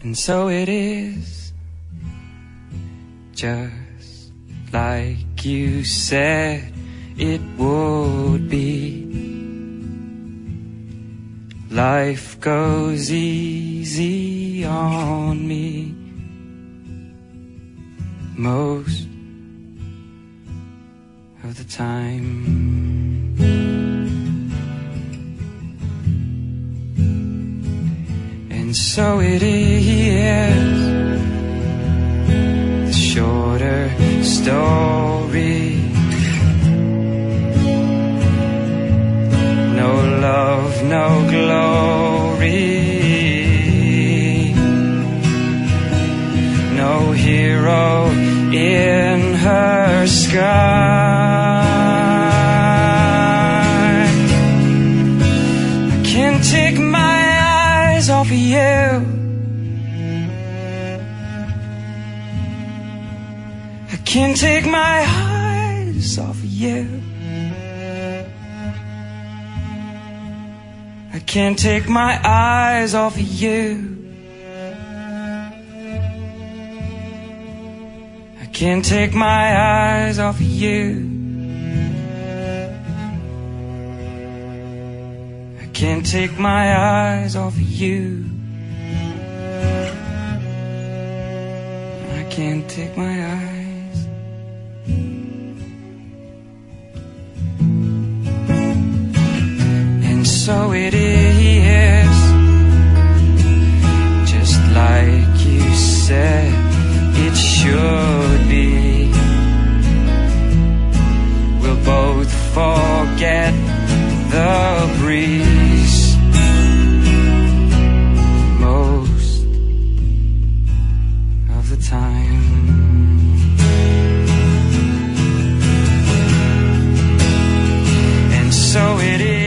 And so it is, just like you said it would be. Life goes easy on me most of the time. And so it is, the shorter story. No love, no glory, no hero in her sky. I can't take my eyes off of you. I can't take my eyes off of you. I can't take my eyes off of you. I can't take my eyes off of you. I can't take my eyes off of you. I can't take my eyes. And so it is, just like you said it should be. We'll both forget the breeze most of the time. And so it is,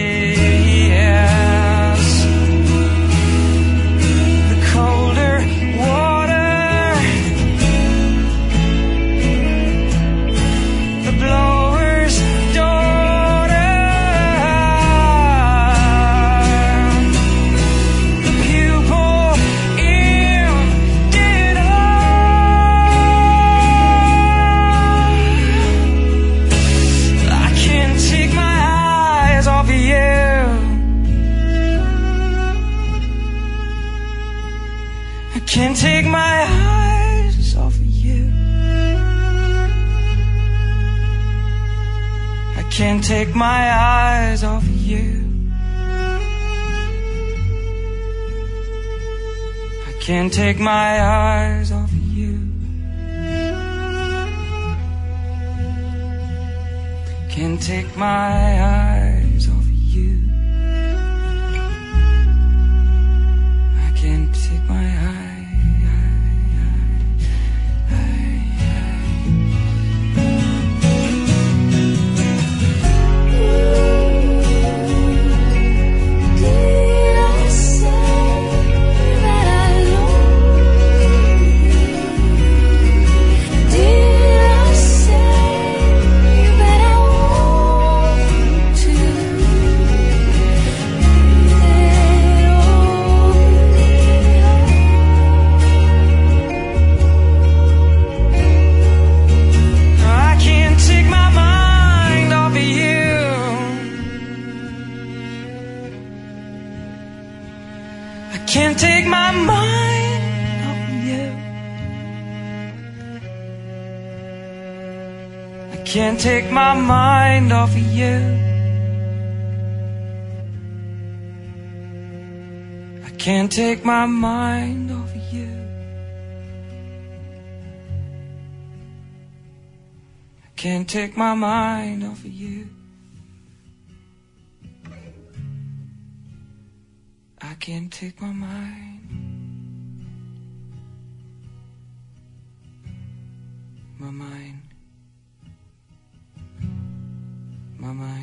can't take my eyes off of you. I can't take my eyes off of you. I can't take my eyes off of you. Can't take my eyes off of you. I can't take my eyes. Can't take my mind off of you. I can't take my mind off of you. I can't take my mind off of you. I can't take my mind off of you. I can't take my mind. My mind. My mind.